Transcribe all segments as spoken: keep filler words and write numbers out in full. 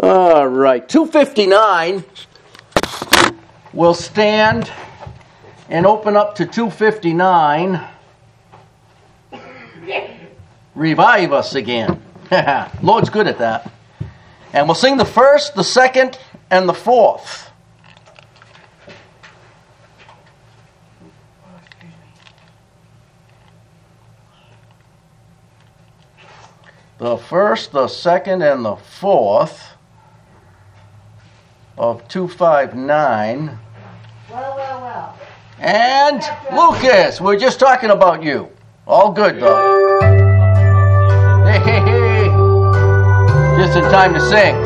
All right, two fifty-nine. We'll stand and open up to two fifty-nine. Revive us again. Lord's good at that. And we'll sing the first, the second, and the fourth. The first, the second, and the fourth of two fifty-nine. Well, well, well. And Lucas, we're just talking about you. All good, though. Hey, hey, hey. Just in time to sing.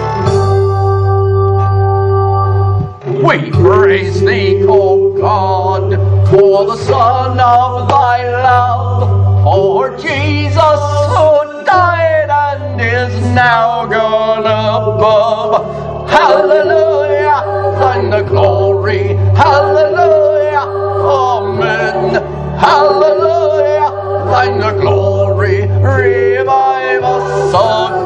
We praise thee, O God, for the Son of thy love, for Jesus who died and is now gone above. Hallelujah, thine the glory. Hallelujah, amen. Hallelujah, thine the glory. Revive us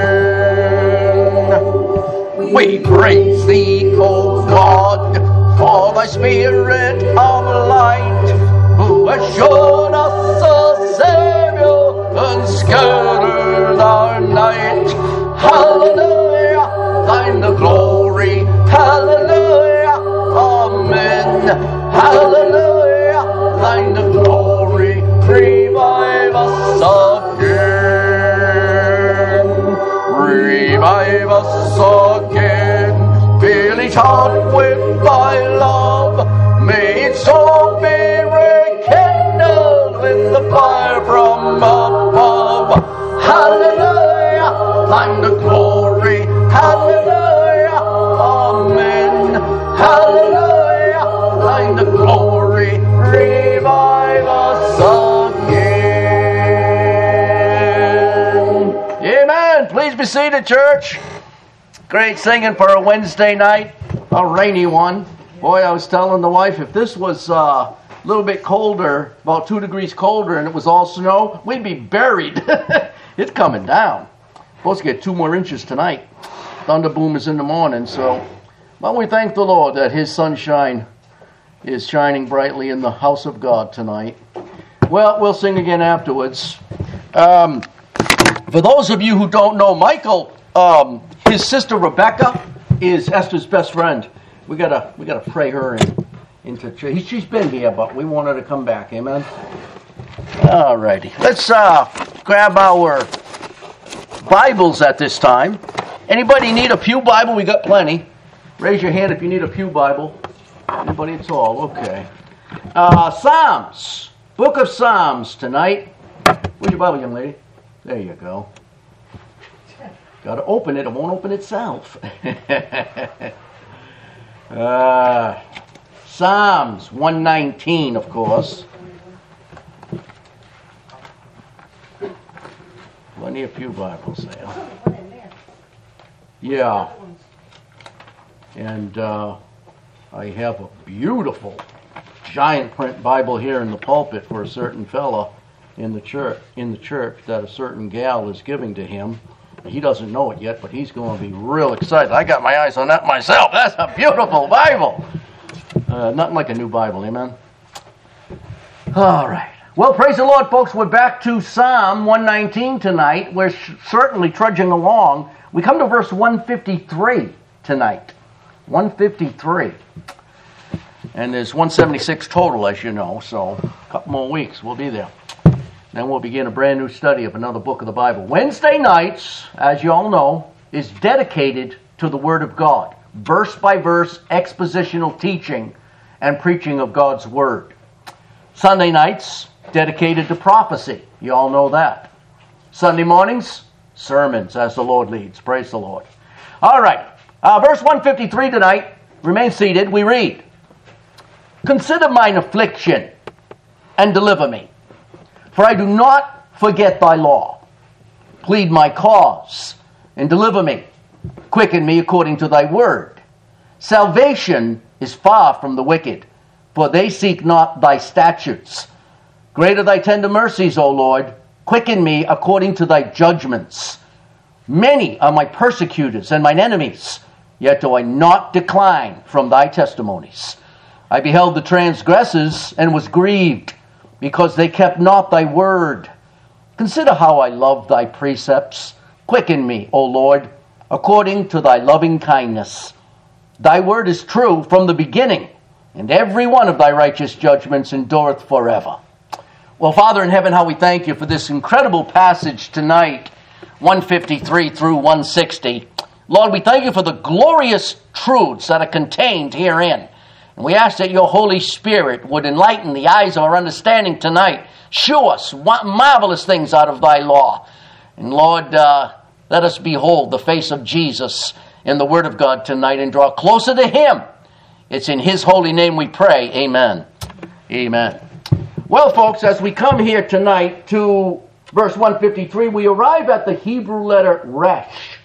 again. We praise thee, O God, for thy Spirit of light, who has shown us a Savior and scattered our night. Hallelujah, thine the glory. Hallelujah, amen. Hallelujah, thine the glory. Revive us again. Revive us again. Fill each heart with thy love. May its soul be rekindled with the fire from above. Hallelujah, thine the glory. Hallelujah, amen. Hallelujah, thine the glory. Revive us again. Amen. Please be seated, church. Great singing for a Wednesday night, a rainy one. Boy, I was telling the wife, if this was uh, a little bit colder, about two degrees colder, and it was all snow, we'd be buried. It's coming down. Supposed to get two more inches tonight. Thunder boom is in the morning, so well, we thank the Lord that His sunshine is shining brightly in the house of God tonight. Well, we'll sing again afterwards. Um, for those of you who don't know, Michael, um, his sister Rebecca is Esther's best friend. We gotta we gotta pray her in, into church. She's been here, but we want her to come back. Amen. All righty. Let's uh, grab our Bibles at this time. Anybody need a pew Bible? We got plenty. Raise your hand if you need a pew Bible. Anybody at all? Okay. Uh, Psalms. Book of Psalms tonight. Where's your Bible, young lady? There you go. Got to open it. It won't open itself. uh, Psalms one nineteen, of course. Plenty of pew Bibles there. Yeah. And uh, I have a beautiful giant print Bible here in the pulpit for a certain fella in the church in the church that a certain gal is giving to him. He doesn't know it yet, but he's going to be real excited. I got my eyes on that myself. That's a beautiful Bible. Uh, nothing like a new Bible, amen? All right. Well, praise the Lord, folks. We're back to Psalm one nineteen tonight. We're sh- certainly trudging along. We come to verse one fifty-three tonight. one fifty-three. And there's one seventy-six total, as you know, so a couple more weeks, we'll be there. Then we'll begin a brand new study of another book of the Bible. Wednesday nights, as you all know, is dedicated to the Word of God. Verse by verse, expositional teaching and preaching of God's Word. Sunday nights, dedicated to prophecy. You all know that. Sunday mornings, sermons as the Lord leads. Praise the Lord. All right. Uh, verse one fifty-three tonight. Remain seated. We read, "Consider mine affliction and deliver me. For I do not forget thy law. Plead my cause and deliver me. Quicken me according to thy word. Salvation is far from the wicked, for they seek not thy statutes. Great are thy tender mercies, O Lord. Quicken me according to thy judgments. Many are my persecutors and mine enemies, yet do I not decline from thy testimonies. I beheld the transgressors and was grieved, because they kept not thy word. Consider how I love thy precepts. Quicken me, O Lord, according to thy loving kindness. Thy word is true from the beginning, and every one of thy righteous judgments endureth forever. Well, Father in heaven, how we thank you for this incredible passage tonight, one fifty-three through one sixty. Lord, we thank you for the glorious truths that are contained herein. And we ask that your Holy Spirit would enlighten the eyes of our understanding tonight. Show us marvelous things out of thy law. And Lord, uh, let us behold the face of Jesus in the Word of God tonight and draw closer to him. It's in his holy name we pray. Amen. Amen. Well, folks, as we come here tonight to verse one fifty-three, we arrive at the Hebrew letter Resh.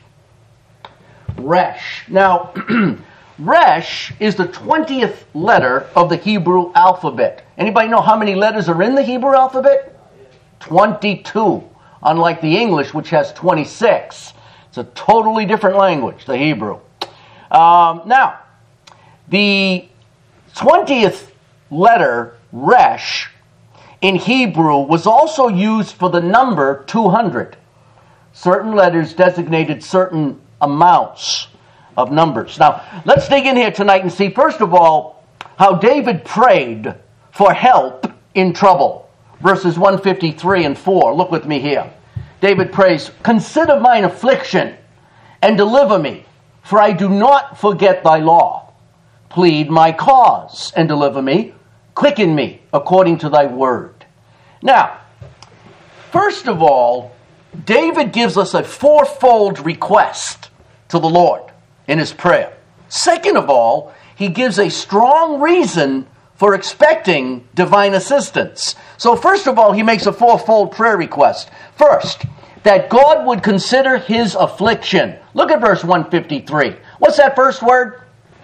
Resh. Now, Resh is the twentieth letter of the Hebrew alphabet. Anybody know how many letters are in the Hebrew alphabet? twenty-two. Unlike the English, which has twenty-six. It's a totally different language, the Hebrew. Um, now, the twentieth letter, Resh, in Hebrew was also used for the number two hundred. Certain letters designated certain amounts of numbers. Now, let's dig in here tonight and see, first of all, how David prayed for help in trouble. Verses one fifty-three and four. Look with me here. David prays, "Consider mine affliction and deliver me, for I do not forget thy law. Plead my cause and deliver me. Quicken me according to thy word." Now, first of all, David gives us a fourfold request to the Lord in his prayer. Second of all, he gives a strong reason for expecting divine assistance. So first of all, he makes a fourfold prayer request. First, that God would consider his affliction. Look at verse one fifty-three. What's that first word?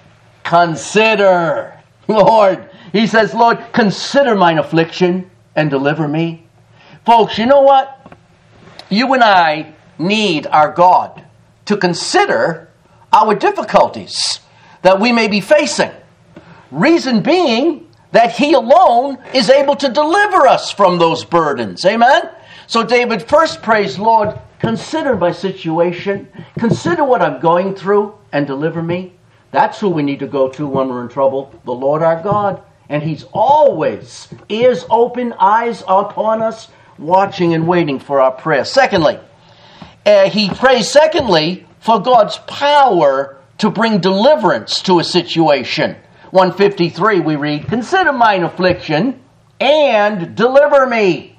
Consider. Lord, he says, Lord, consider mine affliction and deliver me. Folks, you know what? You and I need our God to consider our difficulties that we may be facing. Reason being that he alone is able to deliver us from those burdens. Amen? So David first prays, Lord, consider my situation. Consider what I'm going through and deliver me. That's who we need to go to when we're in trouble. The Lord our God. And he's always ears open, eyes upon us, watching and waiting for our prayer. Secondly, uh, he prays secondly for God's power to bring deliverance to a situation. one fifty-three we read, "Consider mine affliction and deliver me."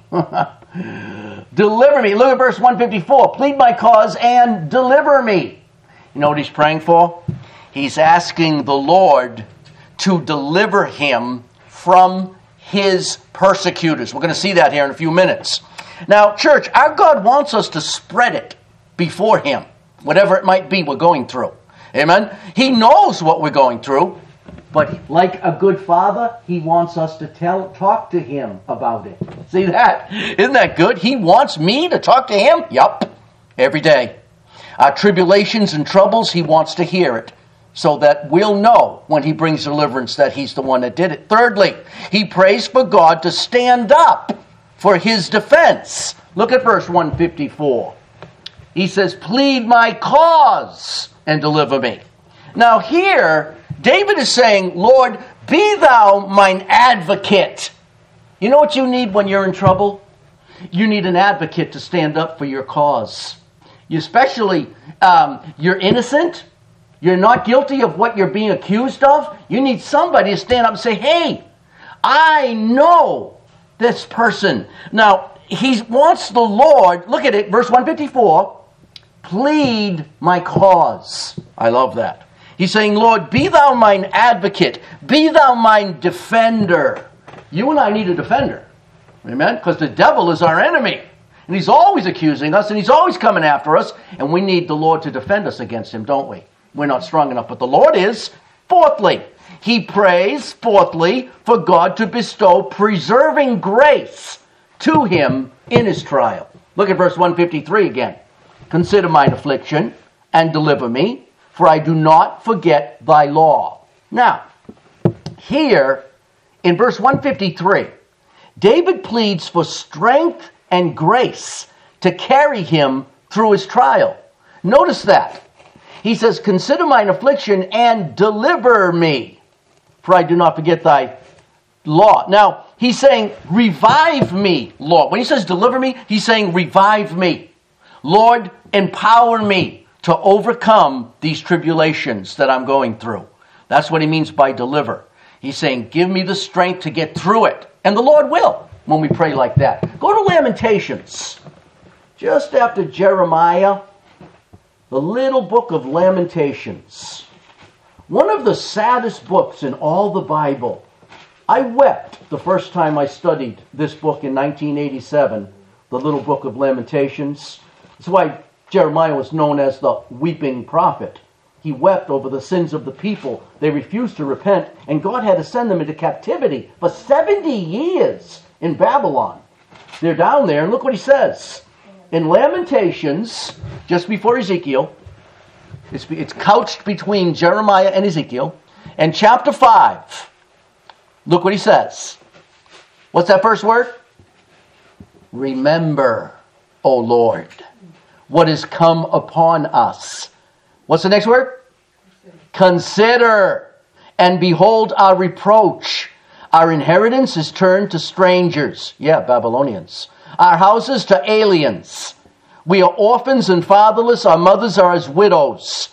Deliver me. Look at verse one fifty-four. "Plead my cause and deliver me." You know what he's praying for? He's asking the Lord to deliver him from his persecutors. We're going to see that here in a few minutes. Now, church, our God wants us to spread it before him, whatever it might be we're going through. Amen? He knows what we're going through, but like a good father, he wants us to tell, talk to him about it. See that? Isn't that good? He wants me to talk to him? Yup. Every day. Our tribulations and troubles, he wants to hear it, so that we'll know when he brings deliverance that he's the one that did it. Thirdly, he prays for God to stand up for his defense. Look at verse one fifty-four. He says, "Plead my cause and deliver me." Now here, David is saying, Lord, be thou mine advocate. You know what you need when you're in trouble? You need an advocate to stand up for your cause. You especially, um, you're innocent. You're not guilty of what you're being accused of. You need somebody to stand up and say, hey, I know this person. Now, he wants the Lord, look at it, verse one fifty-four, plead my cause. I love that. He's saying, Lord, be thou mine advocate. Be thou mine defender. You and I need a defender. Amen? Because the devil is our enemy. And he's always accusing us, and he's always coming after us. And we need the Lord to defend us against him, don't we? We're not strong enough, but the Lord is. Fourthly, he prays, fourthly, for God to bestow preserving grace to him in his trial. Look at verse one fifty-three again. consider mine affliction and deliver me, for I do not forget thy law. Now, here in verse one fifty-three, David pleads for strength and grace to carry him through his trial. Notice that. He says, consider mine affliction and deliver me, for I do not forget thy law. Now, he's saying, revive me, Lord. When he says deliver me, he's saying revive me. Lord, empower me to overcome these tribulations that I'm going through. That's what he means by deliver. He's saying, give me the strength to get through it. And the Lord will when we pray like that. Go to Lamentations. Just after Jeremiah, the little book of Lamentations. One of the saddest books in all the Bible. I wept the first time I studied this book in nineteen eighty-seven, the little book of Lamentations. That's why Jeremiah was known as the weeping prophet. He wept over the sins of the people. They refused to repent, and God had to send them into captivity for seventy years in Babylon. They're down there, and look what he says. In Lamentations, just before Ezekiel, it's, it's couched between Jeremiah and Ezekiel, and chapter five, look what he says. What's that first word? Remember, O Lord, what has come upon us. What's the next word? Consider, and behold our reproach. Our inheritance is turned to strangers. Yeah, Babylonians. Our houses to aliens. We are orphans and fatherless. Our mothers are as widows.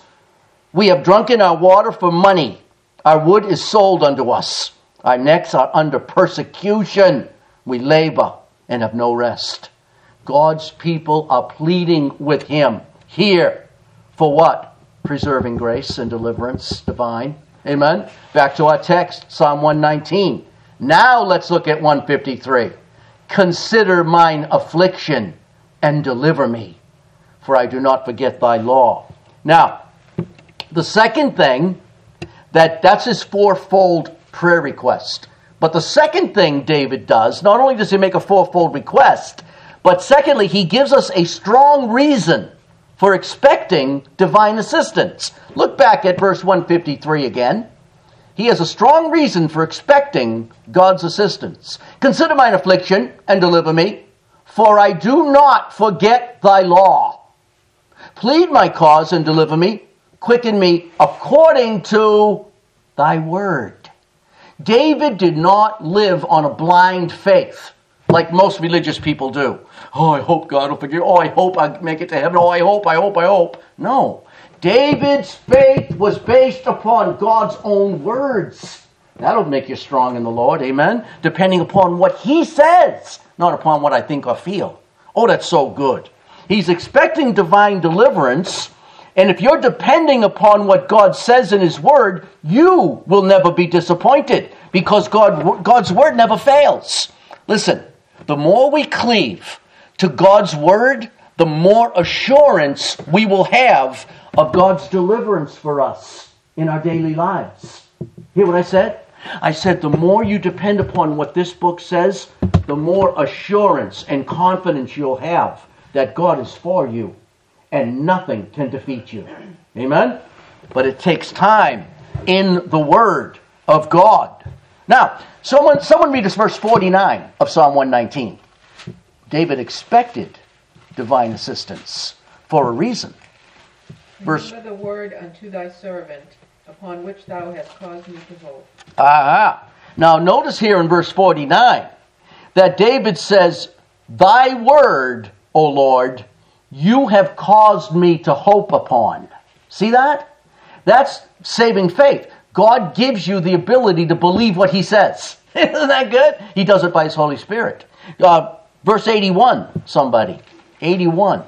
We have drunken our water for money. Our wood is sold unto us. Our necks are under persecution. We labor and have no rest. God's people are pleading with him here for what? Preserving grace and deliverance divine. Amen. Back to our text, Psalm one nineteen. Now let's look at one fifty-three. Consider mine affliction and deliver me, for I do not forget thy law. Now, the second thing, that that's his fourfold prayer request. But the second thing David does, not only does he make a fourfold request, but secondly, he gives us a strong reason for expecting divine assistance. Look back at verse one fifty-three again. He has a strong reason for expecting God's assistance. Consider mine affliction and deliver me, for I do not forget thy law. Plead my cause and deliver me. Quicken me according to thy word. David did not live on a blind faith like most religious people do. Oh, I hope God will forgive. Oh, I hope I make it to heaven. Oh, I hope, I hope, I hope. No. David's faith was based upon God's own words. That'll make you strong in the Lord, amen? Depending upon what he says, not upon what I think or feel. Oh, that's so good. He's expecting divine deliverance, and if you're depending upon what God says in his word, you will never be disappointed, because God, God's word never fails. Listen, the more we cleave to God's word, the more assurance we will have of God's deliverance for us in our daily lives. Hear what I said? I said the more you depend upon what this book says, the more assurance and confidence you'll have that God is for you and nothing can defeat you. Amen? But it takes time in the Word of God. Now, someone, someone read us verse forty-nine of Psalm one nineteen. David expected divine assistance for a reason. Verse, remember the word unto thy servant, upon which thou hast caused me to hope. Aha. Now notice here in verse forty-nine that David says, thy word, O Lord, you have caused me to hope upon. See that? That's saving faith. God gives you the ability to believe what he says. Isn't that good? He does it by his Holy Spirit. Uh, verse eighty-one, somebody. eighty-one.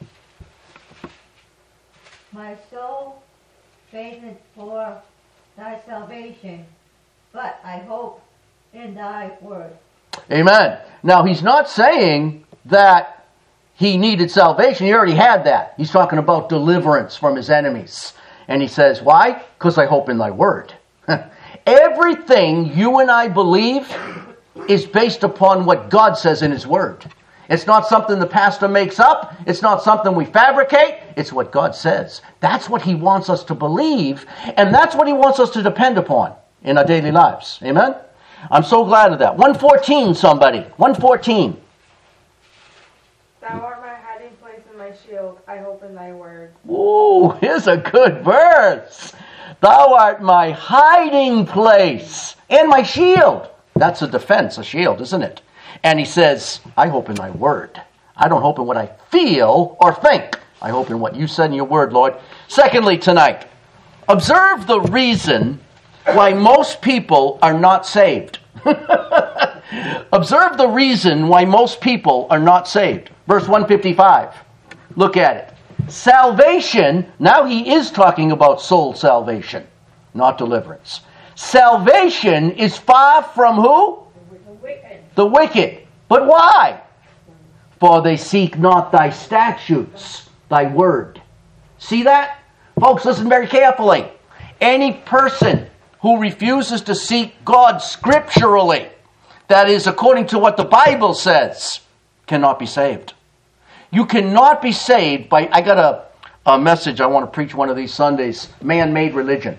My soul fainteth for thy salvation, but I hope in thy word. Amen. Now, he's not saying that he needed salvation. He already had that. He's talking about deliverance from his enemies. And he says, why? Because I hope in thy word. Everything you and I believe is based upon what God says in his word. It's not something the pastor makes up. It's not something we fabricate. It's what God says. That's what he wants us to believe, and that's what he wants us to depend upon in our daily lives. Amen? I'm so glad of that. one fourteen, somebody. one fourteen. Thou art my hiding place and my shield. I hope in thy word. Ooh, here's a good verse. Thou art my hiding place and my shield. That's a defense, a shield, isn't it? And he says, I hope in thy word. I don't hope in what I feel or think. I hope in what you said in your word, Lord. Secondly, tonight, observe the reason why most people are not saved. Observe the reason why most people are not saved. Verse one fifty-five. Look at it. Salvation, now he is talking about soul salvation, not deliverance. Salvation is far from who? The wicked. The wicked. But why? For they seek not thy statutes, thy word. See that? Folks, listen very carefully. Any person who refuses to seek God scripturally, that is, according to what the Bible says, cannot be saved. You cannot be saved by, I got a, a message I want to preach one of these Sundays, man-made religion.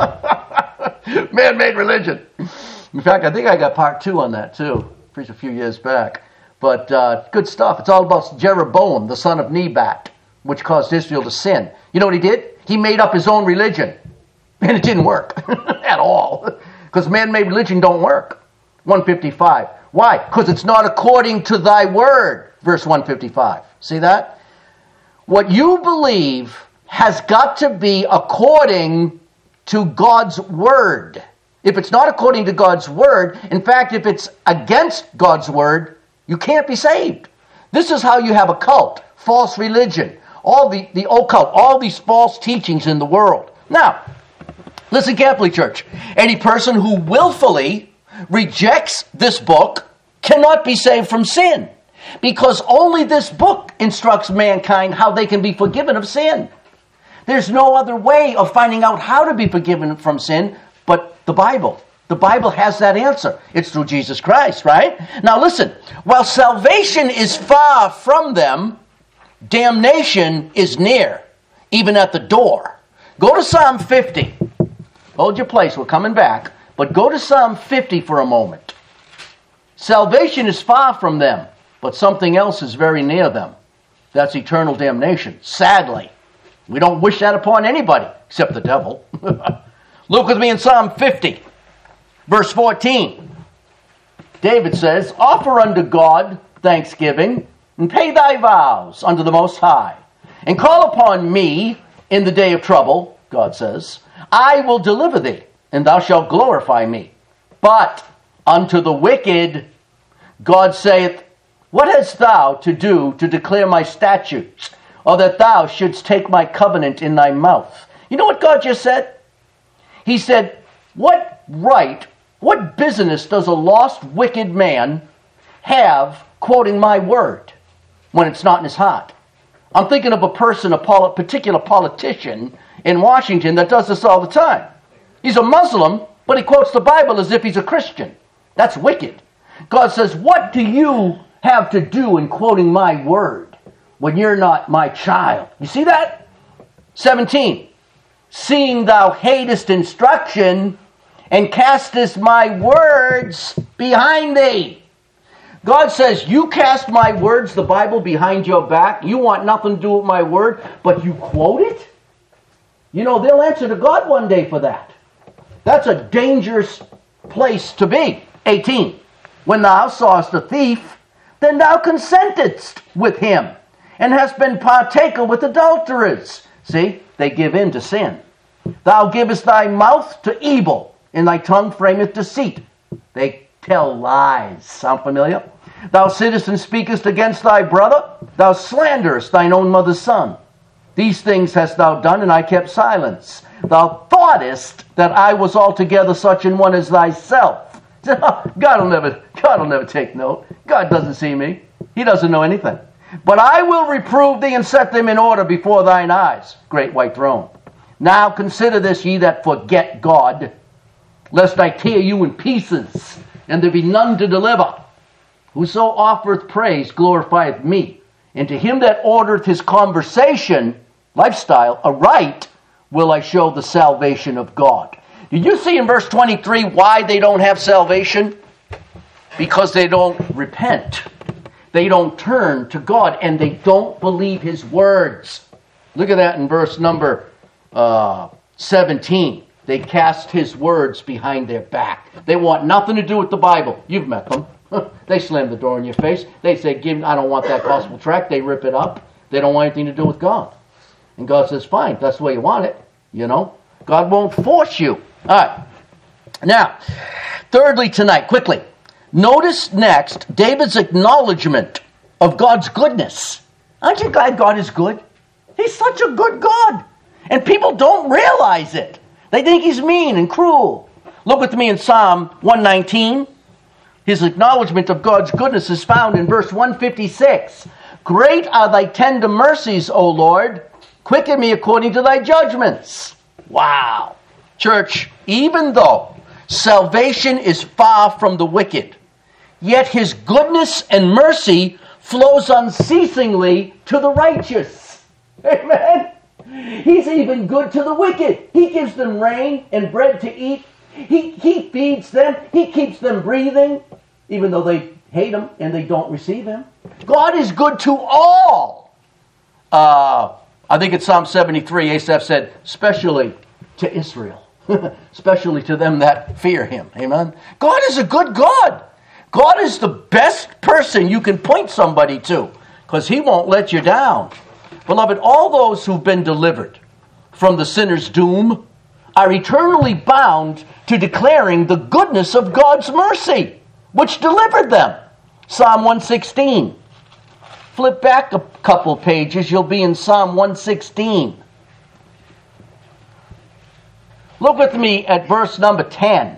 Man-made religion. In fact, I think I got part two on that too. Preached a few years back. But uh, good stuff. It's all about Jeroboam, the son of Nebat, which caused Israel to sin. You know what he did? He made up his own religion. And it didn't work at all. Because man-made religion don't work. one fifty-five. Why? Because it's not according to thy word. Verse one fifty-five. See that? What you believe has got to be according to God's word. If it's not according to God's word, in fact, if it's against God's word, you can't be saved. This is how you have a cult, false religion, all the, the occult, all these false teachings in the world. Now, listen carefully, church. Any person who willfully rejects this book cannot be saved from sin, because only this book instructs mankind how they can be forgiven of sin. There's no other way of finding out how to be forgiven from sin but the Bible. The Bible has that answer. It's through Jesus Christ, right? Now listen, while salvation is far from them, damnation is near, even at the door. Go to Psalm fifty. Hold your place, we're coming back. But go to Psalm fifty for a moment. Salvation is far from them, but something else is very near them. That's eternal damnation. Sadly, we don't wish that upon anybody, except the devil. Look with me in Psalm fifty, verse fourteen. David says, offer unto God thanksgiving, and pay thy vows unto the Most High, and call upon me in the day of trouble, God says. I will deliver thee, and thou shalt glorify me. But unto the wicked, God saith, what hast thou to do to declare my statutes, or that thou shouldst take my covenant in thy mouth? You know what God just said? He said, what right, what business does a lost, wicked man have quoting my word when it's not in his heart? I'm thinking of a person, a poli- particular politician in Washington that does this all the time. He's a Muslim, but he quotes the Bible as if he's a Christian. That's wicked. God says, what do you have to do in quoting my word when you're not my child? You see that? seventeen. Seeing thou hatest instruction and castest my words behind thee. God says, you cast my words, the Bible, behind your back. You want nothing to do with my word, but you quote it? You know, they'll answer to God one day for that. That's a dangerous place to be. eighteen. When thou sawest a thief, then thou consentedst with him, and hast been partaker with adulterers. See, they give in to sin. Thou givest thy mouth to evil, and thy tongue frameth deceit. They tell lies. Sound familiar? Thou sittest and speakest against thy brother. Thou slanderest thine own mother's son. These things hast thou done, and I kept silence. Thou thoughtest that I was altogether such an one as thyself. God will never, God will never take note. God doesn't see me. He doesn't know anything. But I will reprove thee and set them in order before thine eyes, great white throne. Now consider this, ye that forget God, lest I tear you in pieces, and there be none to deliver. Whoso offereth praise glorifieth me. And to him that ordereth his conversation, lifestyle, aright, will I show the salvation of God. Did you see in verse twenty-three why they don't have salvation? Because they don't repent. They don't turn to God, and they don't believe his words. Look at that in verse number uh, seventeen. They cast his words behind their back. They want nothing to do with the Bible. You've met them. They slam the door in your face. They say, "Give, I don't want that gospel tract." They rip it up. They don't want anything to do with God. And God says, fine, that's the way you want it. You know, God won't force you. All right. Now, thirdly tonight, quickly, notice next David's acknowledgement of God's goodness. Aren't you glad God is good? He's such a good God. And people don't realize it. They think he's mean and cruel. Look with me in Psalm one nineteen. His acknowledgement of God's goodness is found in verse one fifty-six. Great are thy tender mercies, O Lord. Quicken me according to thy judgments. Wow. Church, even though salvation is far from the wicked, yet his goodness and mercy flows unceasingly to the righteous. Amen. He's even good to the wicked. He gives them rain and bread to eat. He, he feeds them. He keeps them breathing, even though they hate him and they don't receive him. God is good to all. Uh, I think it's Psalm seventy-three, Asaph said, especially to Israel. Especially to them that fear him. Amen. God is a good God. God is the best person you can point somebody to, because he won't let you down. Beloved, all those who've been delivered from the sinner's doom are eternally bound to declaring the goodness of God's mercy, which delivered them. Psalm one sixteen. Flip back a couple pages, you'll be in Psalm one sixteen. Look with me at verse number ten.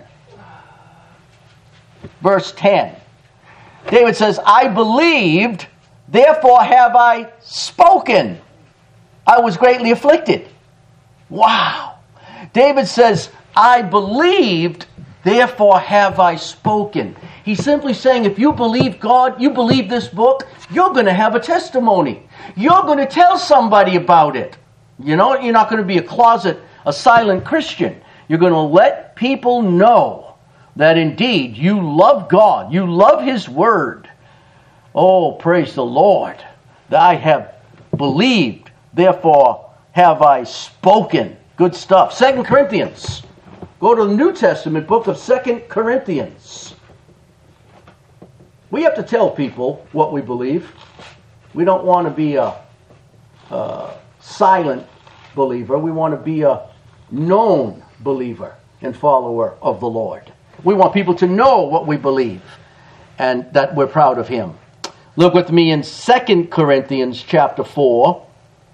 Verse ten. David says, I believed, therefore have I spoken. I was greatly afflicted. Wow. David says, I believed, therefore have I spoken. He's simply saying, if you believe God, you believe this book, you're going to have a testimony. You're going to tell somebody about it. You know, you're not going to be a closet, a silent Christian. You're going to let people know that indeed you love God. You love his word. Oh, praise the Lord. That I have believed, therefore have I spoken. Good stuff. Second Corinthians. Go to the New Testament book of Second Corinthians. We have to tell people what we believe. We don't want to be a, a silent believer. We want to be a known believer and follower of the Lord. We want people to know what we believe and that we're proud of him. Look with me in Second Corinthians chapter four.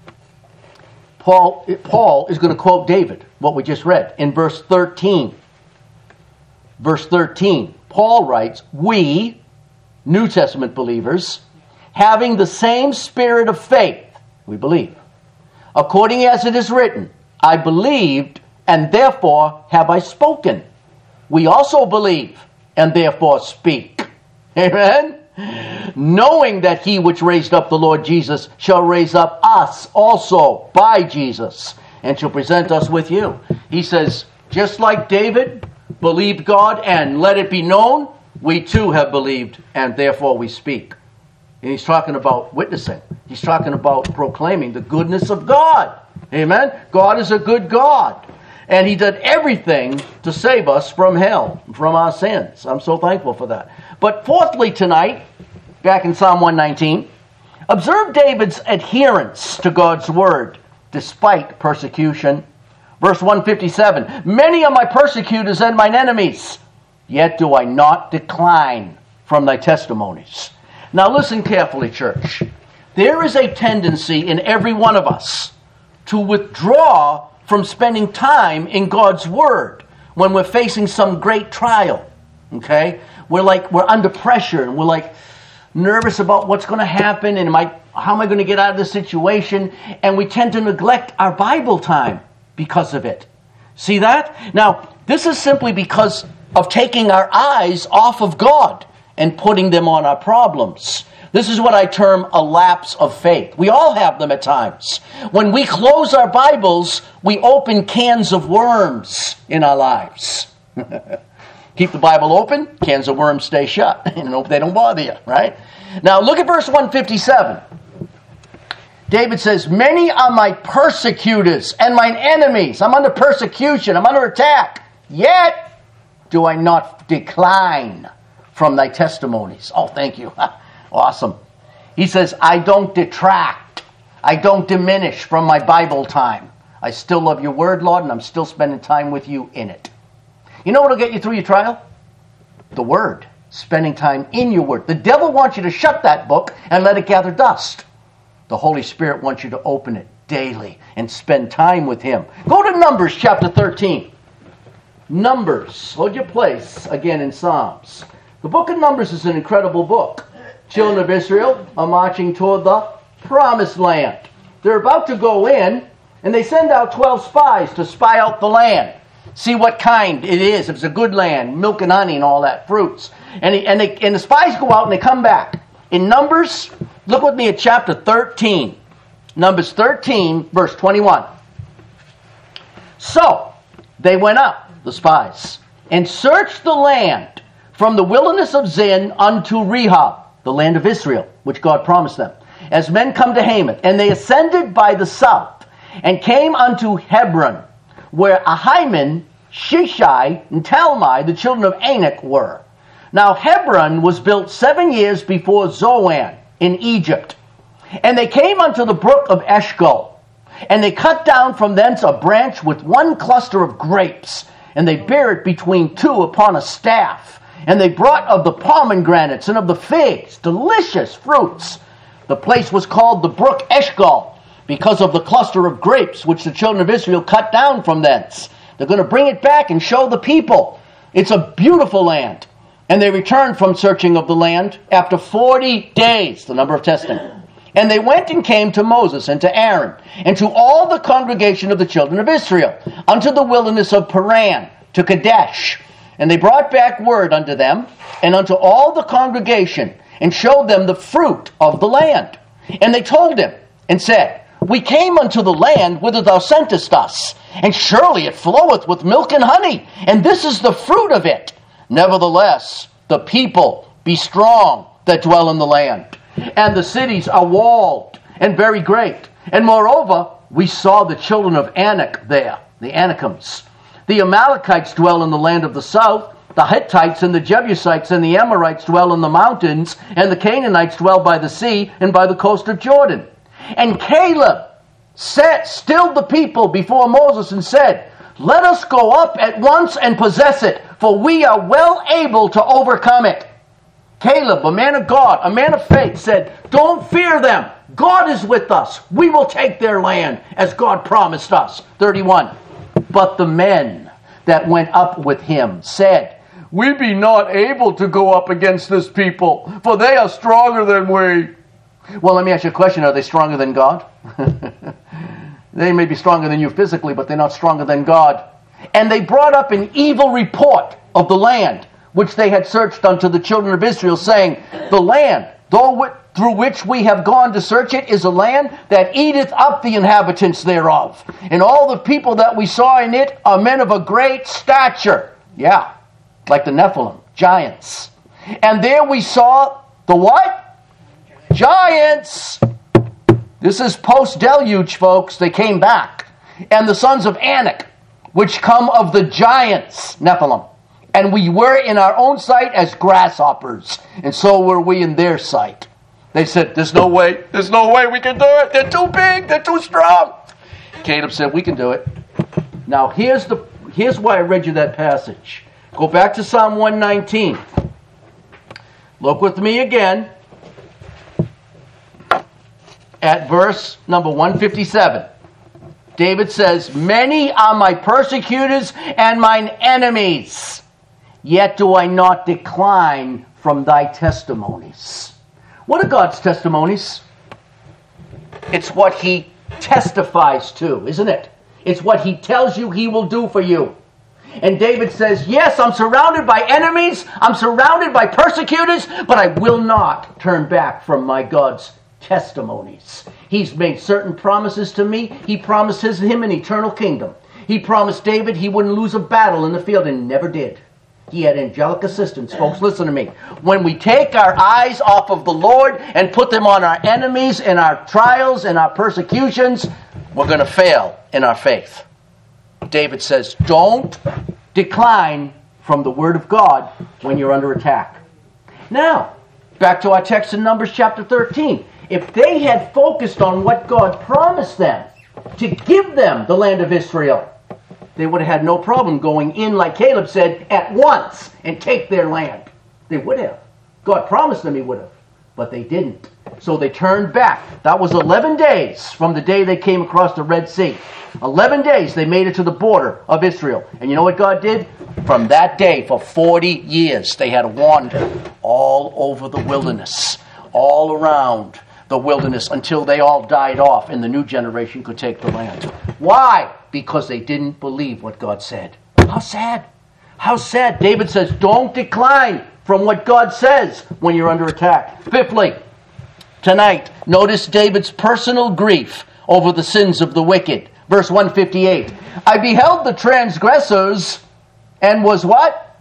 Paul, Paul is going to quote David, what we just read, in verse thirteen. Verse thirteen, Paul writes, we, New Testament believers, having the same spirit of faith, we believe, according as it is written, I believed, and therefore have I spoken. We also believe, and therefore speak. Amen? Knowing that he which raised up the Lord Jesus shall raise up us also by Jesus, and shall present us with you. He says, just like David believed God and let it be known, we too have believed, and therefore we speak. And he's talking about witnessing. He's talking about proclaiming the goodness of God. Amen? God is a good God. And he did everything to save us from hell, from our sins. I'm so thankful for that. But fourthly tonight, back in Psalm one nineteen, observe David's adherence to God's word despite persecution. Verse one fifty-seven, many are my persecutors and mine enemies, yet do I not decline from thy testimonies. Now listen carefully, church. There is a tendency in every one of us to withdraw from spending time in God's word when we're facing some great trial. Okay? We're like, we're under pressure and we're like nervous about what's going to happen and am I, how am I going to get out of this situation? And we tend to neglect our Bible time because of it. See that? Now, this is simply because of taking our eyes off of God and putting them on our problems. This is what I term a lapse of faith. We all have them at times. When we close our Bibles, we open cans of worms in our lives. Keep the Bible open, cans of worms stay shut. And hope they don't bother you, right? Now look at verse one fifty-seven. David says, many are my persecutors and mine enemies. I'm under persecution. I'm under attack. Yet do I not decline from thy testimonies. Oh, thank you. Awesome. He says, I don't detract. I don't diminish from my Bible time. I still love your word, Lord, and I'm still spending time with you in it. You know what will get you through your trial? The word. Spending time in your word. The devil wants you to shut that book and let it gather dust. The Holy Spirit wants you to open it daily and spend time with him. Go to Numbers chapter thirteen. Numbers. Hold your place again in Psalms. The book of Numbers is an incredible book. Children of Israel are marching toward the promised land. They're about to go in, and they send out twelve spies to spy out the land. See what kind it is. If it's a good land, milk and honey and all that, fruits. And, he, and, they, and the spies go out and they come back. In Numbers, look with me at chapter thirteen. Numbers thirteen, verse twenty-one. So, they went up, the spies, and searched the land from the wilderness of Zin unto Rehob, the land of Israel, which God promised them, as men come to Hamath. And they ascended by the south, and came unto Hebron, where Ahiman, Shishai, and Talmai, the children of Anak, were. Now Hebron was built seven years before Zoan in Egypt. And they came unto the brook of Eshcol, and they cut down from thence a branch with one cluster of grapes, and they bare it between two upon a staff. And they brought of the pomegranates and of the figs, delicious fruits. The place was called the brook Eshcol, because of the cluster of grapes which the children of Israel cut down from thence. They're going to bring it back and show the people. It's a beautiful land. And they returned from searching of the land after forty days, the number of testing. And they went and came to Moses and to Aaron and to all the congregation of the children of Israel unto the wilderness of Paran, to Kadesh. And they brought back word unto them and unto all the congregation, and showed them the fruit of the land. And they told him and said, we came unto the land whither thou sentest us, and surely it floweth with milk and honey, and this is the fruit of it. Nevertheless, the people be strong that dwell in the land, and the cities are walled and very great. And moreover, we saw the children of Anak there, the Anakims. The Amalekites dwell in the land of the south. The Hittites and the Jebusites and the Amorites dwell in the mountains, and the Canaanites dwell by the sea and by the coast of Jordan. And Caleb set, stilled the people before Moses and said, let us go up at once and possess it, for we are well able to overcome it. Caleb, a man of God, a man of faith, said, don't fear them. God is with us. We will take their land as God promised us. thirty-one. But the men that went up with him said, we be not able to go up against this people, for they are stronger than we. Well, let me ask you a question. Are they stronger than God? They may be stronger than you physically, but they're not stronger than God. And they brought up an evil report of the land, which they had searched unto the children of Israel, saying, the land, though through which we have gone to search it, is a land that eateth up the inhabitants thereof. And all the people that we saw in it are men of a great stature. Yeah, like the Nephilim, giants. And there we saw the what? Giants. This is post-deluge, folks. They came back. And the sons of Anak, which come of the giants, Nephilim. And we were in our own sight as grasshoppers, and so were we in their sight. They said, there's no way, there's no way we can do it. They're too big, they're too strong. Caleb said, we can do it. Now, here's the here's why I read you that passage. Go back to Psalm one nineteen. Look with me again at verse number one fifty-seven. David says, many are my persecutors and mine enemies, yet do I not decline from thy testimonies. What are God's testimonies? It's what He testifies to, isn't it? It's what He tells you He will do for you. And David says, yes, I'm surrounded by enemies, I'm surrounded by persecutors, but I will not turn back from my God's testimonies. He's made certain promises to me. He promises him an eternal kingdom. He promised David he wouldn't lose a battle in the field, and never did. He had angelic assistance. Folks, listen to me. When we take our eyes off of the Lord and put them on our enemies and our trials and our persecutions, we're going to fail in our faith. David says, don't decline from the Word of God when you're under attack. Now, back to our text in Numbers chapter thirteen. If they had focused on what God promised them to give them the land of Israel, they would have had no problem going in, like Caleb said, at once and take their land. They would have. God promised them he would have, but they didn't. So they turned back. That was eleven days from the day they came across the Red Sea. eleven days they made it to the border of Israel. And you know what God did? From that day, for forty years, they had to wander all over the wilderness, all around the wilderness, until they all died off and the new generation could take the land. Why? Because they didn't believe what God said. How sad. How sad. David says, don't decline from what God says when you're under attack. Fifthly, tonight, notice David's personal grief over the sins of the wicked. Verse one fifty-eight. I beheld the transgressors and was what?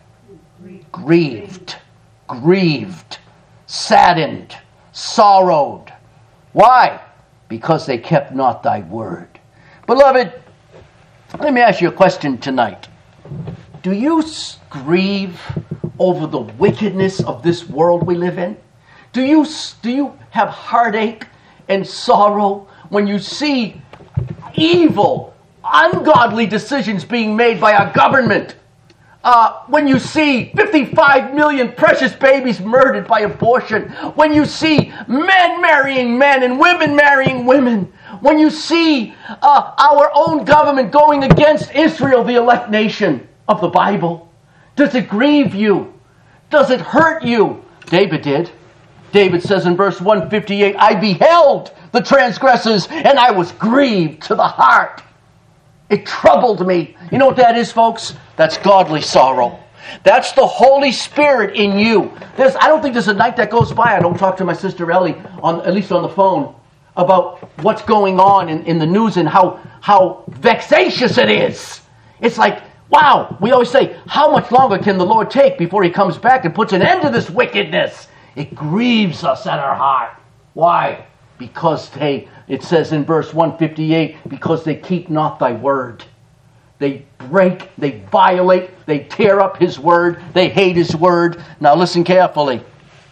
Grieved. Grieved. Saddened. Sorrowed. Why? Because they kept not thy word. Beloved, let me ask you a question tonight. Do you grieve over the wickedness of this world we live in? Do you, do you have heartache and sorrow when you see evil, ungodly decisions being made by our government? Uh, when you see fifty-five million precious babies murdered by abortion, when you see men marrying men and women marrying women, when you see uh, our own government going against Israel, the elect nation of the Bible, does it grieve you? Does it hurt you? David did. David says in verse one fifty-eight, I beheld the transgressors and I was grieved to the heart. It troubled me. You know what that is, folks? That's godly sorrow. That's the Holy Spirit in you. There's, I don't think there's a night that goes by I don't talk to my sister Ellie, on, at least on the phone, about what's going on in, in the news and how, how vexatious it is. It's like, wow, we always say, how much longer can the Lord take before he comes back and puts an end to this wickedness? It grieves us at our heart. Why? Because they, it says in verse one fifty-eight, because they keep not thy word. They break, they violate, they tear up his word, they hate his word. Now listen carefully.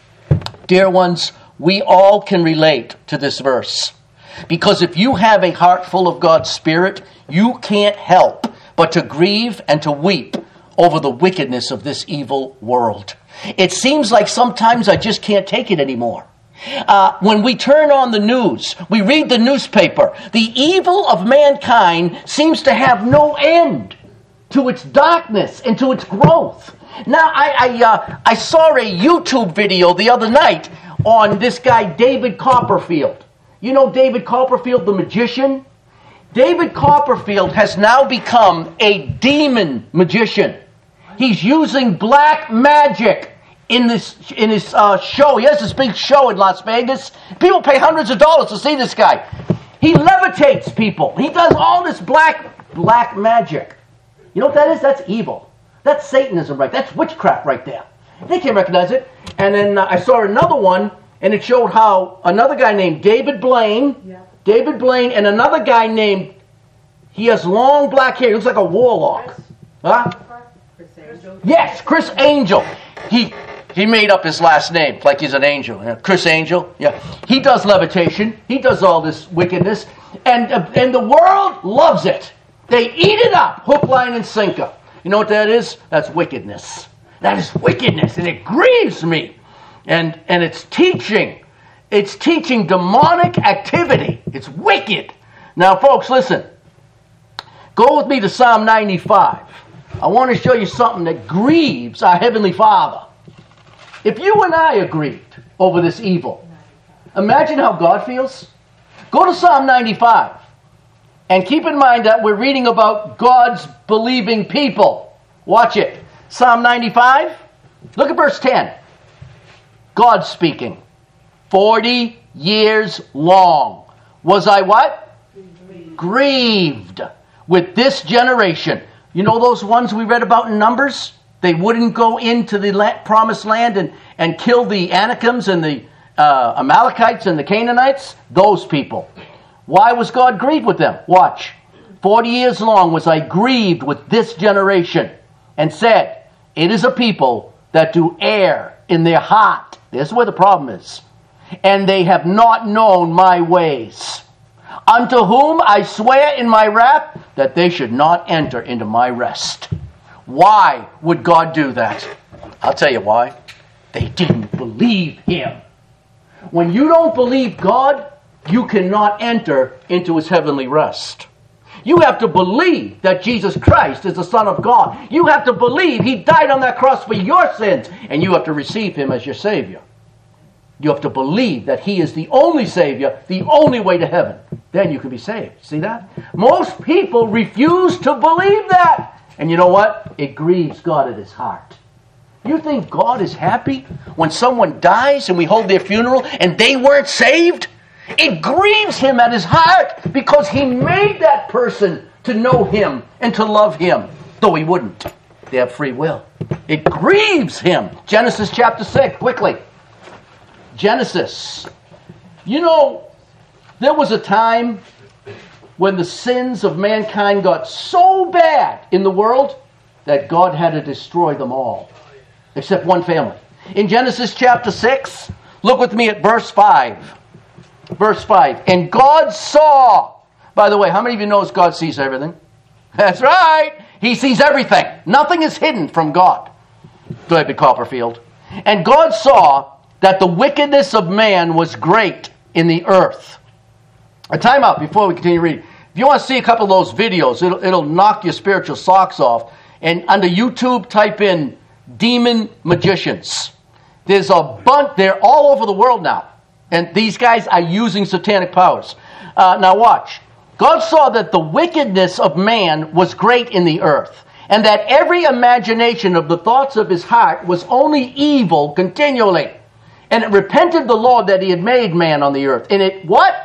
Dear ones, we all can relate to this verse. Because if you have a heart full of God's Spirit, you can't help but to grieve and to weep over the wickedness of this evil world. It seems like sometimes I just can't take it anymore. Uh, when we turn on the news, we read the newspaper, the evil of mankind seems to have no end to its darkness and to its growth. Now, I I, uh, I saw a YouTube video the other night on this guy, David Copperfield. You know David Copperfield, the magician? David Copperfield has now become a demon magician. He's using black magic in this in his uh, show. He has this big show in Las Vegas. People pay hundreds of dollars to see this guy. He levitates people. He does all this black black magic. You know what that is? That's evil. That's Satanism, right? That's witchcraft right there. They can't recognize it. And then uh, I saw another one, and it showed how another guy named David Blaine, yeah. David Blaine, and another guy named, he has long black hair. He looks like a warlock. Chris. Huh? Chris Angel. Yes, Chris Angel. He he made up his last name like he's an angel. Yeah, Chris Angel. Yeah, he does levitation. He does all this wickedness, and uh, and the world loves it. They eat it up, hook, line, and sinker. You know what that is? That's wickedness. That is wickedness, and it grieves me. And and it's teaching. It's teaching demonic activity. It's wicked. Now, folks, listen. Go with me to Psalm ninety-five. I want to show you something that grieves our Heavenly Father. If you and I are grieved over this evil, imagine how God feels. Go to Psalm ninety-five. And keep in mind that we're reading about God's believing people. Watch it. Psalm ninety-five. Look at verse ten. God speaking. Forty years long was I what? Grieved. Grieved with this generation. You know those ones we read about in Numbers? They wouldn't go into the la- promised land and, and kill the Anakims and the uh, Amalekites and the Canaanites? Those people. Why was God grieved with them? Watch. Forty years long was I grieved with this generation, and said, it is a people that do err in their heart. This is where the problem is. And they have not known my ways. Unto whom I swear in my wrath that they should not enter into my rest. Why would God do that? I'll tell you why. They didn't believe him. When you don't believe God, you cannot enter into his heavenly rest. You have to believe that Jesus Christ is the Son of God. You have to believe he died on that cross for your sins, and you have to receive him as your Savior. You have to believe that he is the only Savior, the only way to heaven. Then you can be saved. See that? Most people refuse to believe that. And you know what? It grieves God at his heart. You think God is happy when someone dies and we hold their funeral and they weren't saved? It grieves him at his heart because he made that person to know him and to love him, though he wouldn't. They have free will. It grieves him. Genesis chapter six, quickly. Genesis. You know, there was a time when the sins of mankind got so bad in the world that God had to destroy them all, except one family. In Genesis chapter six, look with me at verse five. Verse five. And God saw. By the way, how many of you knows God sees everything? That's right. He sees everything. Nothing is hidden from God. Go ahead, Copperfield. And God saw that the wickedness of man was great in the earth. A time out before we continue reading. If you want to see a couple of those videos, it'll, it'll knock your spiritual socks off. And under YouTube, type in demon magicians. There's a bunch. They're all over the world now. And these guys are using satanic powers. Uh, now watch. God saw that the wickedness of man was great in the earth, and that every imagination of the thoughts of his heart was only evil continually. And it repented the Lord that he had made man on the earth. And it, what?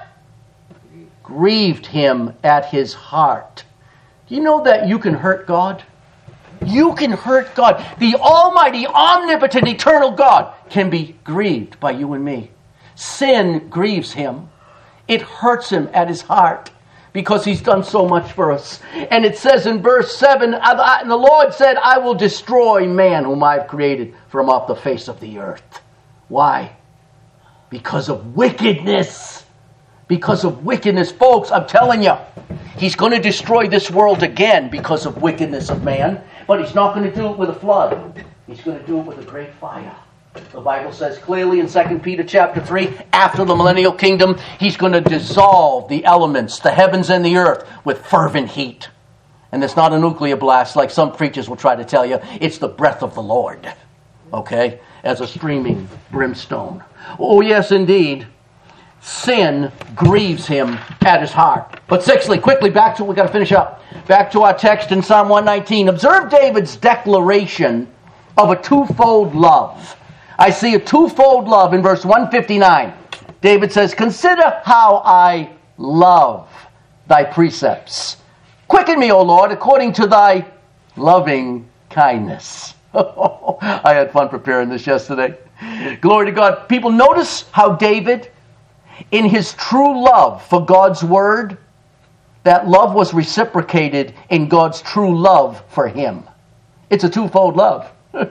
Grieved him at his heart. Do you know that you can hurt God? You can hurt God. The almighty, omnipotent, eternal God can be grieved by you and me. Sin grieves him. It hurts him at his heart because he's done so much for us. And it says in verse seven, and the Lord said, I will destroy man whom I've created from off the face of the earth. Why? Because of wickedness. Because of wickedness. Folks, I'm telling you, he's going to destroy this world again because of wickedness of man. But he's not going to do it with a flood. He's going to do it with a great fire. The Bible says clearly in Second Peter chapter three, after the millennial kingdom, he's going to dissolve the elements, the heavens and the earth, with fervent heat. And it's not a nuclear blast like some preachers will try to tell you. It's the breath of the Lord. Okay? As a streaming brimstone. Oh, yes, indeed. Sin grieves him at his heart. But sixthly, quickly, back to, we've got to finish up. Back to our text in Psalm one nineteen. Observe David's declaration of a twofold love. I see a twofold love in verse one fifty-nine. David says, consider how I love thy precepts. Quicken me, O Lord, according to thy loving kindness. I had fun preparing this yesterday. Glory to God. People, notice how David, in his true love for God's word, that love was reciprocated in God's true love for him. It's a twofold love.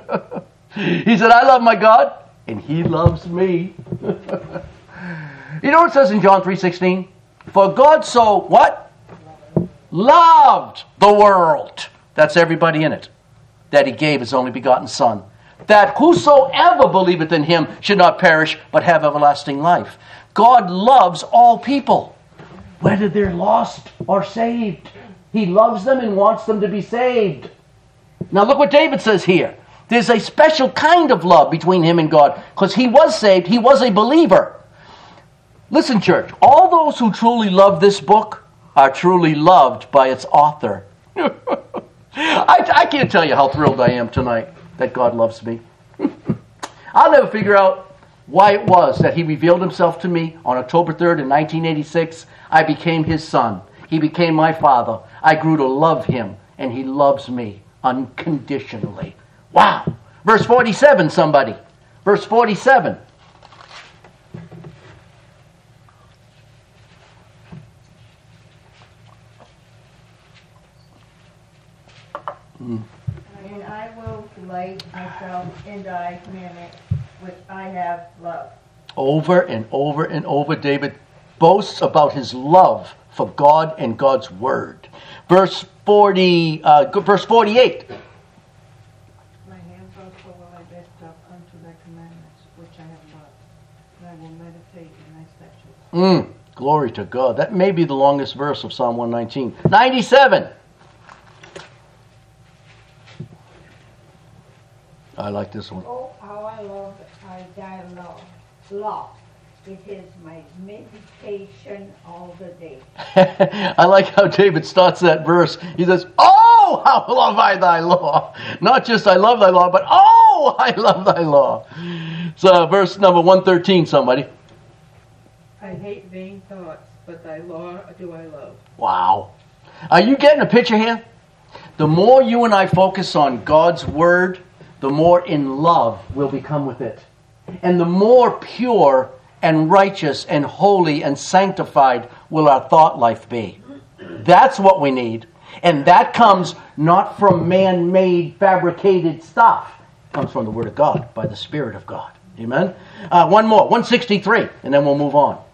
He said, I love my God, and he loves me. You know what it says in John three sixteen? For God so, what? Loved the world. That's everybody in it. That he gave his only begotten Son. That whosoever believeth in him should not perish, but have everlasting life. God loves all people, whether they're lost or saved. He loves them and wants them to be saved. Now look what David says here. There's a special kind of love between him and God, because he was saved, he was a believer. Listen, church, all those who truly love this book are truly loved by its author. I, I can't tell you how thrilled I am tonight that God loves me. I'll never figure out why it was that he revealed himself to me on October third in nineteen eighty-six. I became his son. He became my father. I grew to love him, and he loves me unconditionally. Wow. Verse forty-seven, somebody. Verse forty-seven. And I will delight myself in thy commandments, which I have loved. Over and over and over, David boasts about his love for God and God's word. Verse forty, uh, verse forty-eight. My hands also will I lift up unto thy commandments, which I have loved, and I will meditate in thy statutes. Mm, glory to God. That may be the longest verse of Psalm one nineteen. ninety-seven. I like this one. Oh, how I love I thy law. Law. It is my meditation all the day. I like how David starts that verse. He says, oh, how love I thy law. Not just I love thy law, but oh, I love thy law. So verse number one thirteen, somebody. I hate vain thoughts, but thy law do I love. Wow. Are you getting a picture here? The more you and I focus on God's word, the more in love we'll become with it. And the more pure and righteous and holy and sanctified will our thought life be. That's what we need. And that comes not from man-made, fabricated stuff. It comes from the Word of God, by the Spirit of God. Amen? Uh, one more, one sixty-three, and then we'll move on.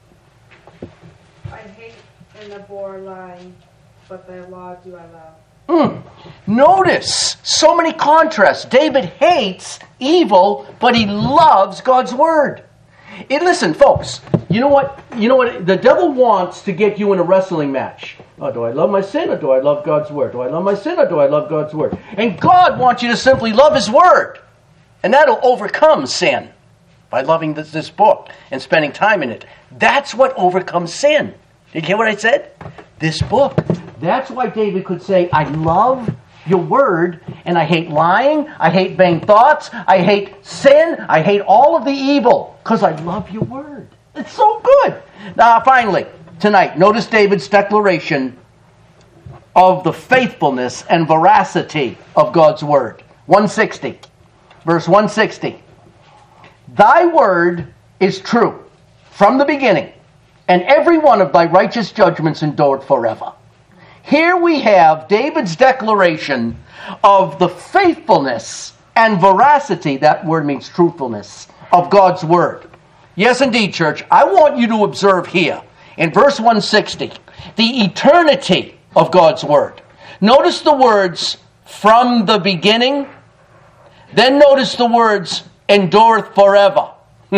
I hate and abhor lying, but thy law do I love. Mm. Notice so many contrasts. David hates evil, but he loves God's word. And listen, folks, you know what? You know what? The devil wants to get you in a wrestling match. Oh, do I love my sin or do I love God's word? Do I love my sin or do I love God's word? And God wants you to simply love his word. And that'll overcome sin by loving this, this book and spending time in it. That's what overcomes sin. Did you hear what I said? This book. That's why David could say, I love your word, and I hate lying, I hate vain thoughts, I hate sin, I hate all of the evil, because I love your word. It's so good. Now, finally, tonight, notice David's declaration of the faithfulness and veracity of God's word. one sixty, verse one sixty. Thy word is true from the beginning, and every one of thy righteous judgments endured forever. Here we have David's declaration of the faithfulness and veracity, that word means truthfulness, of God's word. Yes, indeed, church, I want you to observe here, in verse one sixty, the eternity of God's word. Notice the words, from the beginning, then notice the words, endureth forever.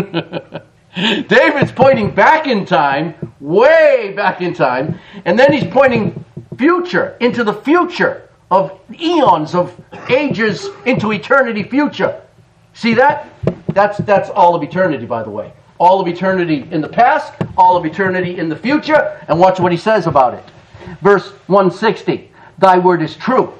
David's pointing back in time, way back in time, and then he's pointing future, into the future of eons, of ages, into eternity future. See that? That's that's all of eternity, by the way. All of eternity in the past, all of eternity in the future, and watch what he says about it. Verse one sixty, thy word is true.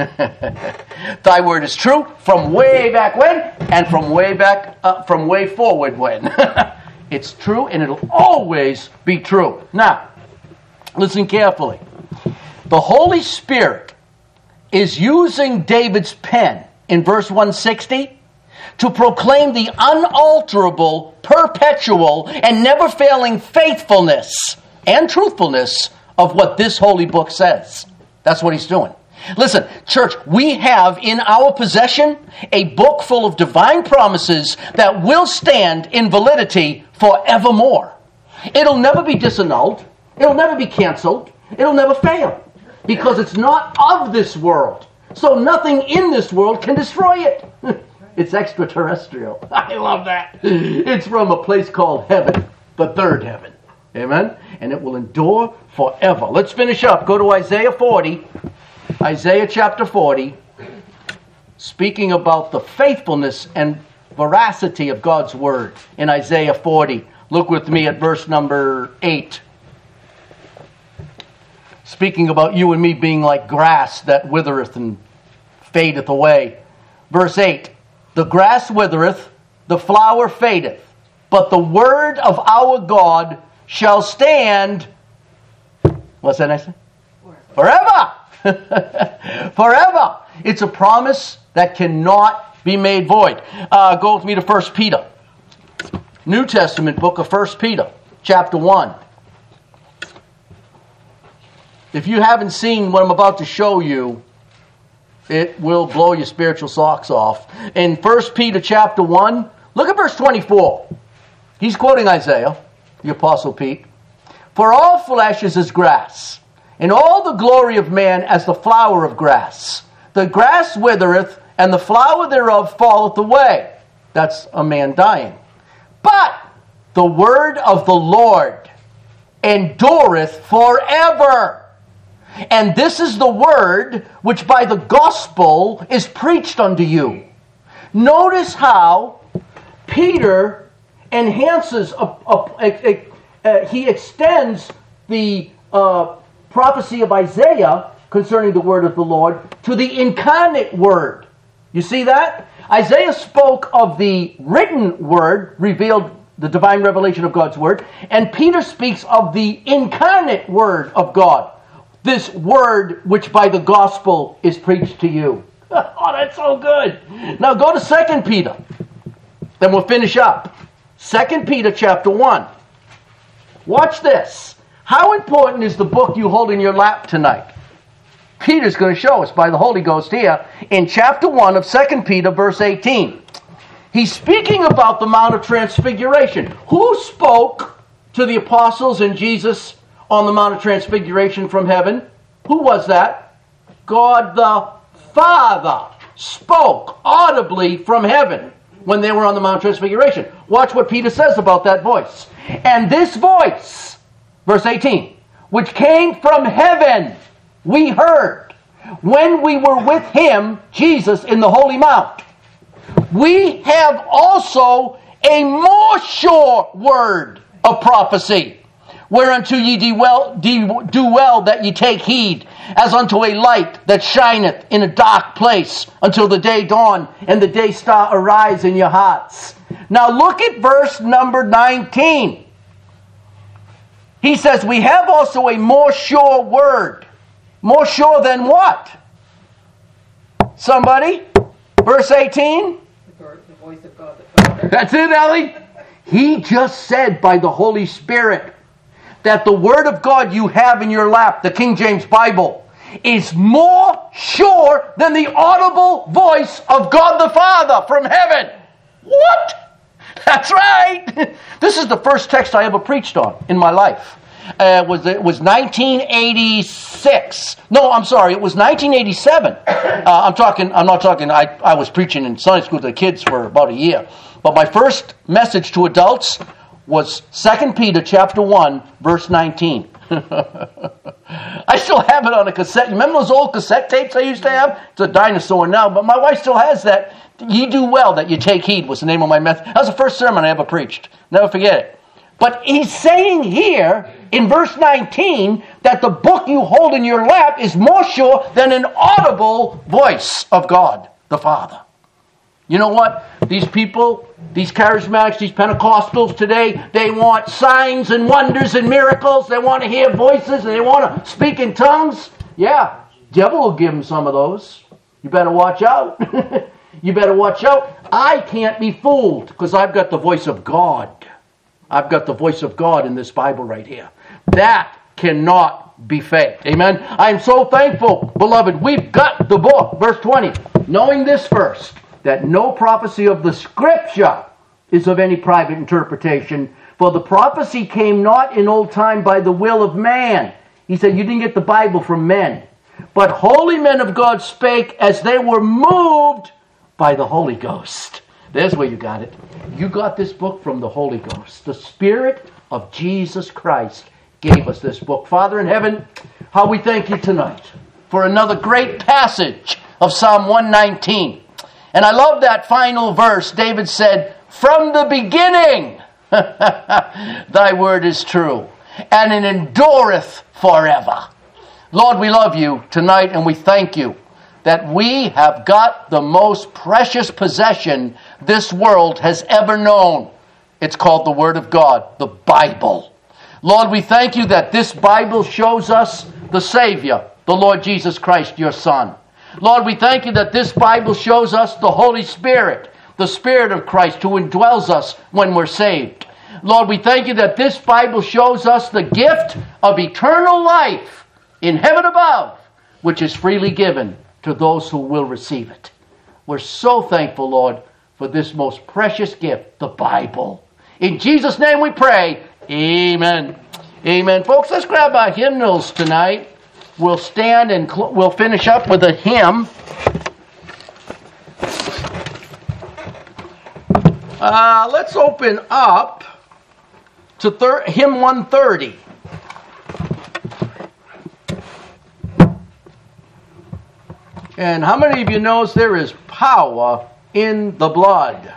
Thy word is true from way back when, and from way back, uh, from way forward when. It's true, and it'll always be true. Now, listen carefully. The Holy Spirit is using David's pen in verse one sixty to proclaim the unalterable, perpetual, and never-failing faithfulness and truthfulness of what this holy book says. That's what he's doing. Listen, church, we have in our possession a book full of divine promises that will stand in validity forevermore. It'll never be disannulled. It'll never be canceled. It'll never fail. Because it's not of this world. So nothing in this world can destroy it. It's extraterrestrial. I love that. It's from a place called heaven, the third heaven. Amen? And it will endure forever. Let's finish up. Go to Isaiah forty. Isaiah chapter forty. Speaking about the faithfulness and veracity of God's word in Isaiah forty. Look with me at verse number eight. speaking about you and me being like grass that withereth and fadeth away. Verse eight, the grass withereth, the flower fadeth, but the word of our God shall stand. What's that next thing? Forever. Forever. It's a promise that cannot be made void. Uh, go with me to First Peter. New Testament book of First Peter, chapter one. If you haven't seen what I'm about to show you, it will blow your spiritual socks off. In First Peter chapter one, look at verse twenty-four. He's quoting Isaiah, the Apostle Pete. For all flesh is as grass, and all the glory of man as the flower of grass. The grass withereth, and the flower thereof falleth away. That's a man dying. But the word of the Lord endureth forever. And this is the word which by the gospel is preached unto you. Notice how Peter enhances, a, a, a, a, a, he extends the uh, prophecy of Isaiah concerning the word of the Lord to the incarnate word. You see that? Isaiah spoke of the written word, revealed the divine revelation of God's word, and Peter speaks of the incarnate word of God. This word which by the gospel is preached to you. Oh, that's so good. Now go to Second Peter. Then we'll finish up. Second Peter chapter one. Watch this. How important is the book you hold in your lap tonight? Peter's going to show us by the Holy Ghost here in chapter one of Second Peter verse eighteen. He's speaking about the Mount of Transfiguration. Who spoke to the apostles and Jesus on the Mount of Transfiguration from heaven? Who was that? God the Father spoke audibly from heaven when they were on the Mount of Transfiguration. Watch what Peter says about that voice. And this voice, verse eighteen, which came from heaven, we heard when we were with him, Jesus, in the Holy Mount. We have also a more sure word of prophecy, whereunto ye do well, do well that ye take heed, as unto a light that shineth in a dark place, until the day dawn and the day star arise in your hearts. Now look at verse number nineteen. He says, we have also a more sure word. More sure than what? Somebody? Verse eighteen? The voice of God the Father. That's it, Ellie. He just said by the Holy Spirit that the Word of God you have in your lap, the King James Bible, is more sure than the audible voice of God the Father from heaven. What? That's right. This is the first text I ever preached on in my life. Uh, it was it was nineteen eighty-six? No, I'm sorry. It was nineteen eighty-seven. Uh, I'm talking. I'm not talking. I I was preaching in Sunday school to the kids for about a year. But my first message to adults was Second Peter chapter one, verse nineteen. I still have it on a cassette. You remember those old cassette tapes I used to have? It's a dinosaur now, but my wife still has that. Ye do well that you take heed was the name of my message. That was the first sermon I ever preached. Never forget it. But he's saying here in verse nineteen that the book you hold in your lap is more sure than an audible voice of God the Father. You know what? These people, these charismatics, these Pentecostals today, they want signs and wonders and miracles. They want to hear voices and they want to speak in tongues. Yeah, devil will give them some of those. You better watch out. You better watch out. I can't be fooled because I've got the voice of God. I've got the voice of God in this Bible right here. That cannot be faked. Amen? I'm so thankful, beloved. We've got the book. Verse twenty. Knowing this first, that no prophecy of the Scripture is of any private interpretation. For the prophecy came not in old time by the will of man. He said, you didn't get the Bible from men. But holy men of God spake as they were moved by the Holy Ghost. There's where you got it. You got this book from the Holy Ghost. The Spirit of Jesus Christ gave us this book. Father in heaven, how we thank you tonight for another great passage of Psalm one nineteen. And I love that final verse. David said, from the beginning, thy word is true, and it endureth forever. Lord, we love you tonight and we thank you that we have got the most precious possession this world has ever known. It's called the Word of God, the Bible. Lord, we thank you that this Bible shows us the Savior, the Lord Jesus Christ, your Son. Lord, we thank you that this Bible shows us the Holy Spirit, the Spirit of Christ who indwells us when we're saved. Lord, we thank you that this Bible shows us the gift of eternal life in heaven above, which is freely given to those who will receive it. We're so thankful, Lord, for this most precious gift, the Bible. In Jesus' name we pray. Amen. Amen. Folks, let's grab our hymnals tonight. We'll stand and cl- we'll finish up with a hymn. Uh, let's open up to thir- hymn one thirty. And how many of you knows there is power in the blood?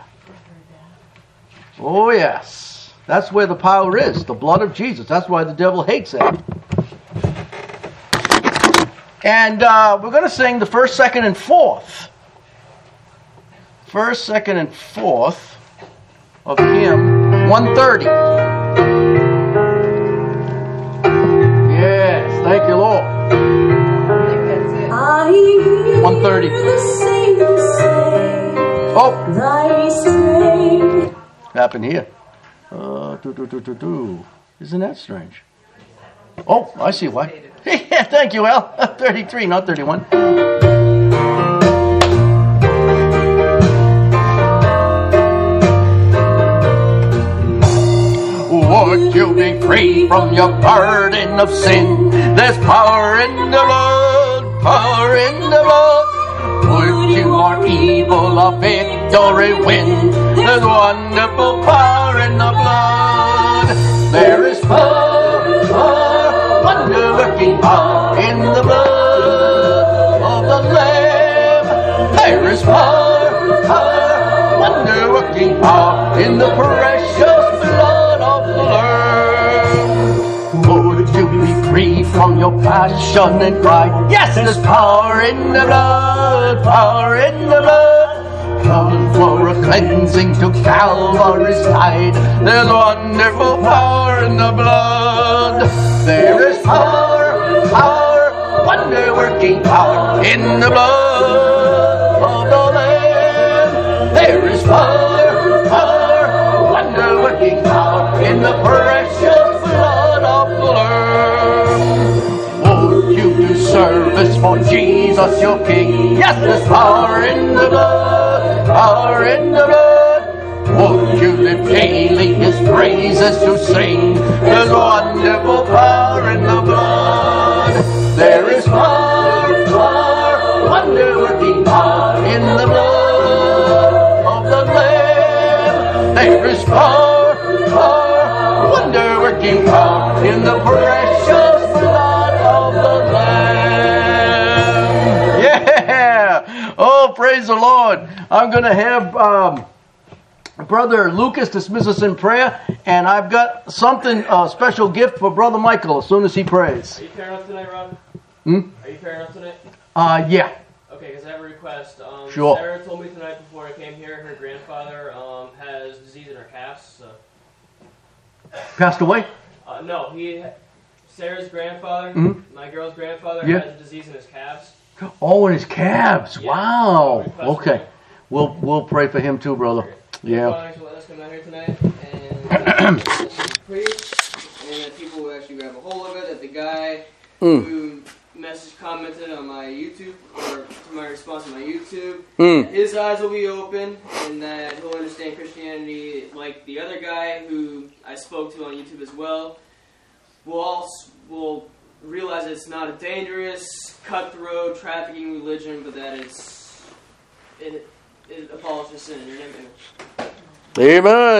Oh yes. That's where the power is, the blood of Jesus. That's why the devil hates it. And uh, we're going to sing the first, second, and fourth. First, second, and fourth of hymn one thirty. Yes, thank you, Lord. one thirty. Oh! Happened here. Uh, doo, doo, doo, doo, doo. Isn't that strange? Oh, I see why. Yeah, thank you, Al. thirty-three, not thirty-one. Would you be free from your burden of sin? There's power in the blood, power in the blood. Would you or evil a victory win? There's wonderful power in the blood. There is power, power, wonder-working power in the blood of the Lamb. There is power, power, wonder-working power in the precious blood of the Lamb. Would you be free from your passion and pride? Yes, there's power in the blood, power in the blood. Come for a cleansing to Calvary's side. There's wonderful power in the blood. There is power, power, wonder-working power in the blood of the Lamb. There is power, power, wonder-working power in the precious blood of the Lamb. Would you do service for Jesus your King? Yes, there's power in the blood, power in the blood. Would you live daily his praises to sing? There's wonderful power in the blood. There is power, power, wonder-working power in the blood of the Lamb. There is power, power, wonder-working power in the precious blood of the Lamb. Yeah! Oh, praise the Lord. I'm going to have um, Brother Lucas dismiss us in prayer, and I've got something, a uh, special gift for Brother Michael as soon as he prays. Are you pairing up tonight, Rob? Hmm? Are you pairing up tonight? Uh, yeah. Okay, because I have a request. Um, Sure. Sarah told me tonight before I came here, her grandfather um, has disease in her calves. So. Passed away? Uh, no, he. Sarah's grandfather, Mhm. my girl's grandfather, Yeah. has a disease in his calves. Oh, in his calves. Yeah. Wow. Request Okay. tonight. We'll we'll pray for him too, brother. Yeah. Thanks for letting us come down here tonight and preach, and that people will actually grab a hold of it. That the guy Mm. who message commented on my YouTube or to my response to my YouTube, Mm. his eyes will be open, and that he'll understand Christianity like the other guy who I spoke to on YouTube as well. We'll all will realize it's not a dangerous, cutthroat, trafficking religion, but that it's it it abolishes sin in your name. Amen.